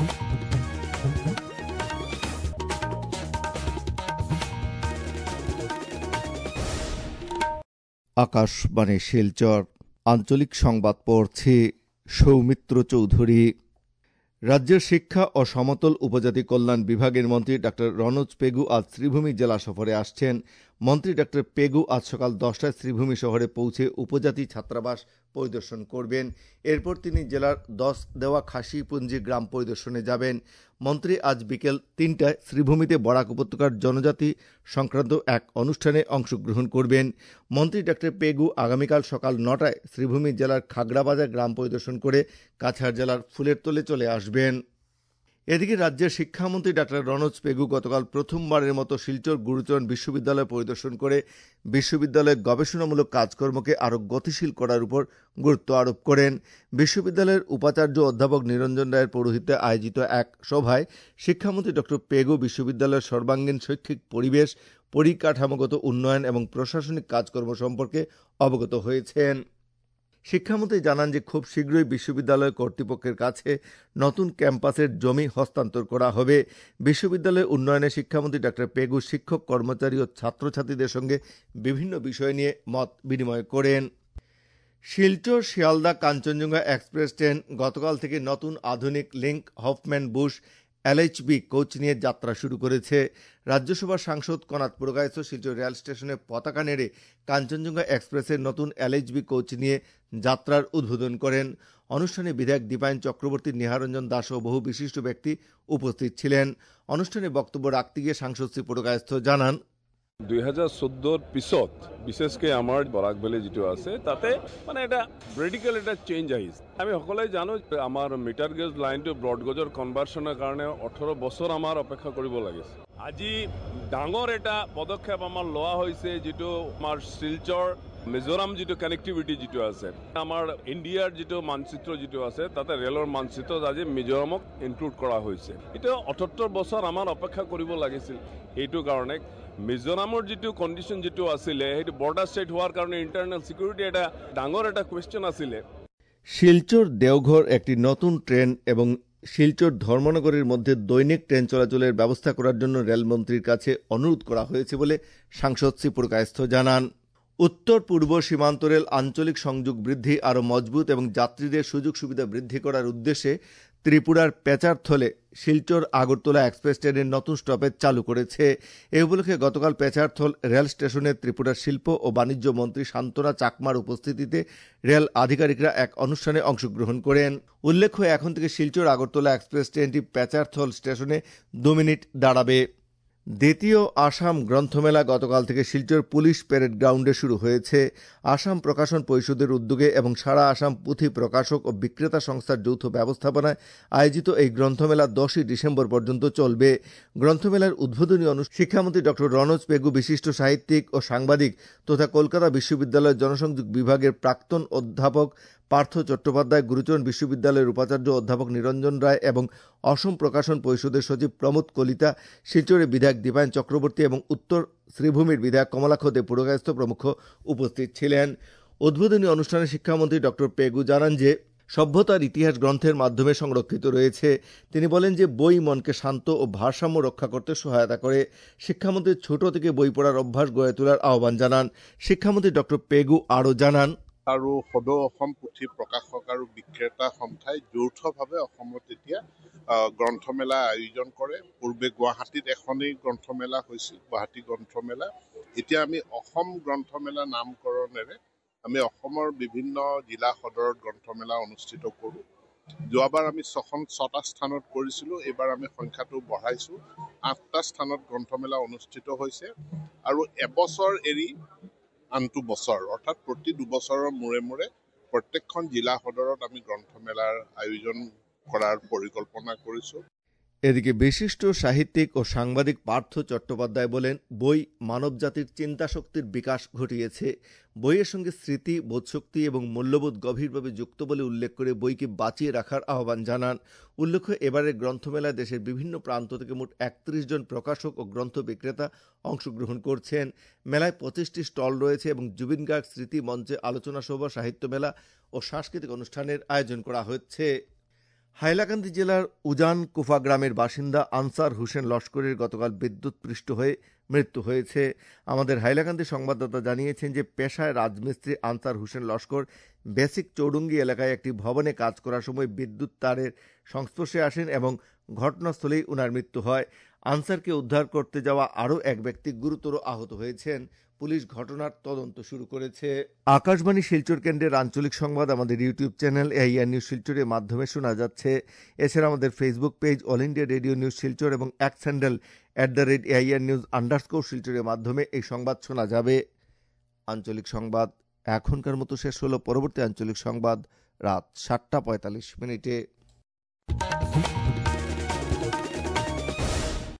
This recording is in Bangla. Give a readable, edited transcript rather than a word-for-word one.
আকাশবাণী শিলচর আঞ্চলিক সংবাদ পড়ছি সৌমিত্র চৌধুরী। রাজ্যের শিক্ষা ও সমতল উপজাতি কল্যাণ বিভাগের মন্ত্রী ডা রনোজ পেগু আজ শ্রীভূমি জেলা সফরে আসছেন। মন্ত্রী ডা পেগু আজ সকাল 10টায় শ্রীভূমি শহরে পৌঁছে উপজাতি ছাত্রাবাস পরিদর্শন করবেন। এরপর তিনি জেলার 10 দেওয়া খাসিপুঞ্জি গ্রাম পরিদর্শনে যাবেন। মন্ত্রী আজ বিকেল 3টায় শ্রীভূমিতে বরাক উপত্যকার জনজাতি সংক্রান্ত এক অনুষ্ঠানে অংশগ্রহণ করবেন। মন্ত্রী ডা পেগু আগামীকাল সকাল 9টায় শ্রীভূমি জেলার খাগড়াবাজার গ্রাম পরিদর্শন করে কাছাড় জেলার ফুলেরতলে চলে আসবেন। এদিকে রাজ্যের শিক্ষামন্ত্রী ডা রনোজ পেগু গতকাল প্রথমবারের মতো শিলচর গুরুচরণ বিশ্ববিদ্যালয় পরিদর্শন করে বিশ্ববিদ্যালয়ের গবেষণামূলক কাজকর্মকে আরও গতিশীল করার উপর গুরুত্ব আরোপ করেন। বিশ্ববিদ্যালয়ের উপাচার্য অধ্যাপক নিরঞ্জন রায়ের পৌরোহিত্যে আয়োজিত এক সভায় শিক্ষামন্ত্রী ড পেগু বিশ্ববিদ্যালয়ের সর্বাঙ্গীন শৈক্ষিক পরিবেশ, পরিকাঠামোগত উন্নয়ন এবং প্রশাসনিক কাজকর্ম সম্পর্কে অবগত হয়েছেন। শিক্ষামন্ত্রী জানান যে খুব শীঘ্রই বিশ্ববিদ্যালয় কর্তৃপক্ষের কাছে নতুন ক্যাম্পাসের জমি হস্তান্তর করা হবে। বিশ্ববিদ্যালয়ের উন্নয়নে শিক্ষামন্ত্রী ডা পেগু শিক্ষক, কর্মচারী ও ছাত্রছাত্রীদের সঙ্গে বিভিন্ন বিষয় নিয়ে মত বিনিময় করেন। শিলচর শিয়ালদা কাঞ্চনজঙ্ঘা এক্সপ্রেস ট্রেন গতকাল থেকে নতুন আধুনিক link Hofmann Busch LHB coach নিয়ে যাত্রা শুরু করেছে। রাজ্যসভার সাংসদ কনাথ পুরকায়স্থ শিলচর রেল স্টেশনে পতাকা নেড়ে কাঞ্চনজঙ্ঘা এক্সপ্রেসের নতুন LHB কোচ নিয়ে যাত্রার উদ্বোধন করেন। অনুষ্ঠানে বিধায়ক দীপায়ন চক্রবর্তী, নিহারঞ্জন দাস ও বহু বিশিষ্ট ব্যক্তি উপস্থিত ছিলেন। অনুষ্ঠানে বক্তব্য রাখতে গিয়ে সাংসদ শ্রী পুরকায়স্থ জানান, 2014 পিছত বিশেষকৈ আমাৰ বৰাক ভেলী যিটো আছে তাতে মানে এটা ৰেডিকেল এটা চেঞ্জ আহিছে। আমি সকলোৱে জানো আমাৰ মিটাৰ গেজ লাইনটো ব্ৰডগেজৰ কনভাৰ্চনৰ কাৰণে 18 বছৰ আমাৰ অপেক্ষা কৰিব লাগিছে। আজি ডাঙৰ এটা পদক্ষেপ আমাৰ লোৱা হৈছে, যিটো আমাৰ শিলচৰ মিজোৰাম যিটো কানেক্টিভিটি যিটো আছে, আমাৰ ইণ্ডিয়াৰ যিটো মানচিত্ৰ যিটো আছে তাতে ৰেলৰ মানচিত্ৰত আজি মিজোৰামক ইনক্লুড কৰা হৈছে। এতিয়া 78 বছৰ আমাৰ অপেক্ষা কৰিব লাগিছিল। এইটো কাৰণে মিজোরামৰ যিটো কন্ডিশন যিটো আছিলে সেইটো বর্ডার স্টেট হওয়ার কারণে ইন্টারনাল সিকিউরিটি এটা ডাঙর একটা কোয়েশ্চেন আছিলে। শিলচর দেওঘর একটি নতুন ট্রেন এবং শিলচর ধর্মনগরের মধ্যে দৈনিক ট্রেন চলাচলের ব্যবস্থা করার জন্য রেলমন্ত্রীর কাছে অনুরোধ করা হয়েছে বলে সাংসদ শ্রী পুরকায়স্থ জানান। উত্তর পূর্ব সীমান্ত রেল আঞ্চলিক সংযোগ বৃদ্ধি আরও মজবুত এবং যাত্রীদের সুযোগ সুবিধা বৃদ্ধি করার উদ্দেশ্যে ত্রিপুরার পেচারথলে শিলচর আগরতলা এক্সপ্রেস ট্রেনের নতুন স্টপেজ চালু করেছে। এ উপলক্ষে গতকাল পেচারথল রেল স্টেশনে ত্রিপুরার শিল্প ও বাণিজ্য মন্ত্রী শান্তনা চাকমার উপস্থিতিতে রেল আধিকারিকরা এক অনুষ্ঠানে অংশগ্রহণ করেন। উল্লেখ্য, এখন থেকে শিলচর আগরতলা এক্সপ্রেস ট্রেনটি পেচারথল স্টেশনে 2 মিনিট দাঁড়াবে। দ্বিতীয় আসাম গ্রন্থমেলা গতকাল থেকে শিলচর পুলিশ প্যারেড গ্রাউন্ডে শুরু হয়েছে। আসাম প্রকাশন পরিষদের উদ্যোগে এবং সারা আসাম পুঁথি প্রকাশক ও বিক্রেতা সংস্থার যৌথ ব্যবস্থাপনায় আয়োজিত এই গ্রন্থমেলা 10ই ডিসেম্বর পর্যন্ত চলবে। গ্রন্থমেলার উদ্বোধনী অনুষ্ঠানে শিক্ষামন্ত্রী ড রনোজ পেগু, বিশিষ্ট সাহিত্যিক ও সাংবাদিক তথা কলকাতা বিশ্ববিদ্যালয়ের জনসংযোগ বিভাগের প্রাক্তন অধ্যাপক পার্থ চট্টোপাধ্যায়, গুরুচরণ বিশ্ববিদ্যালয়ের উপাচার্য অধ্যাপক নিরঞ্জন রায় এবং অসম প্রকাশন পরিষদের সচিব প্রমোদ কলিতা, শিলচরের বিধায়ক দীপায়ন চক্রবর্তী এবং উত্তর শ্রীভূমির বিধায়ক কমলাক্ষ দে পুরকায়স্থ প্রমুখ উপস্থিত ছিলেন। উদ্বোধনী অনুষ্ঠানে শিক্ষামন্ত্রী ড পেগু জানান যে সভ্যতার ইতিহাস গ্রন্থের মাধ্যমে সংরক্ষিত রয়েছে। তিনি বলেন যে বই মনকে শান্ত ও ভারসাম্য রক্ষা করতে সহায়তা করে। শিক্ষামন্ত্রী ছোট থেকে বই পড়ার অভ্যাস গড়ে তোলার আহ্বান জানান। শিক্ষামন্ত্রী ড পেগু আরও জানান, আৰু সদৌ অসম পুথি প্ৰকাশক আৰু বিক্ৰেতা সন্থাই যৌথভাৱে অসমত এতিয়া গ্ৰন্থমেলা আয়োজন কৰে। পূৰ্বে গুৱাহাটীত এখনেই গ্ৰন্থমেলা হৈছিল, গুৱাহাটী গ্ৰন্থমেলা। এতিয়া আমি অসম গ্ৰন্থমেলা নামকৰণেৰে আমি অসমৰ বিভিন্ন জিলা সদৰত গ্ৰন্থমেলা অনুষ্ঠিত কৰোঁ। যোৱাবাৰ আমি 6টা স্থানত কৰিছিলোঁ, এইবাৰ আমি সংখ্যাটো বঢ়াইছোঁ। 8টা স্থানত গ্ৰন্থমেলা অনুষ্ঠিত হৈছে আৰু এবছৰ এৰি আনটো বছৰ অৰ্থাৎ প্ৰতি 2 বছৰৰ মূৰে মূৰে প্ৰত্যেকখন জিলা সদৰত আমি গ্ৰন্থমেলাৰ আয়োজন করার পরিকল্পনা করেছো। এদিকে বিশিষ্ট সাহিত্যিক ও সাংবাদিক পার্থ চট্টোপাধ্যায় বলেন, বই মানবজাতির চিন্তাশক্তির বিকাশ ঘটিয়েছে। বইয়ের সঙ্গে স্মৃতি, বোধশক্তি এবং মূল্যবোধ গভীরভাবে যুক্ত বলে উল্লেখ করে বইকে বাঁচিয়ে রাখার আহ্বান জানান। উল্লেখ্য, এবারের গ্রন্থমেলায় দেশের বিভিন্ন প্রান্ত থেকে মোট 31 জন প্রকাশক ও গ্রন্থ বিক্রেতা অংশগ্রহণ করছেন। মেলায় 25টি স্টল রয়েছে এবং জুবিন গার্গ স্মৃতি মঞ্চে আলোচনা সভা, সাহিত্য মেলা ও সাংস্কৃতিক অনুষ্ঠানের আয়োজন করা হচ্ছে। হাইলাকান্দি জেলার উজান কুফা গ্রামের বাসিন্দা আনসার হোসেন লস্করের গতকাল বিদ্যুৎপৃষ্ট হয়ে মৃত্যু হয়েছে। আমাদের হাইলাকান্দি সংবাদদাতা জানিয়েছেন যে পেশায় রাজমিস্ত্রি আনসার হোসেন লস্কর বেসিক চৌডুঙ্গি এলাকায় একটি ভবনে কাজ করার সময় বিদ্যুৎ তারের সংস্পর্শে আসেন এবং ঘটনাস্থলেই উনার মৃত্যু হয়। আনসারকে উদ্ধার করতে যাওয়া আরও এক ব্যক্তি গুরুতর আহত হয়েছেন। পুলিশ ঘটনার তদন্ত শুরু করেছে। আকাশবাণী শিলচর কেন্দ্রের আঞ্চলিক সংবাদ আমাদের ইউটিউব চ্যানেল AIR নিউজ শিলচরের মাধ্যমে শোনা যাচ্ছে। এছাড়া আমাদের Facebook page All India Radio News Silchar এবং এক্স হ্যান্ডেল @AIR নিউজ_ শিলচরের মাধ্যমে এই সংবাদ শোনা যাবে। আঞ্চলিক সংবাদ এখনকার মতো শেষ হলো। পরবর্তী আঞ্চলিক সংবাদ রাত 7:45 মিনিটে।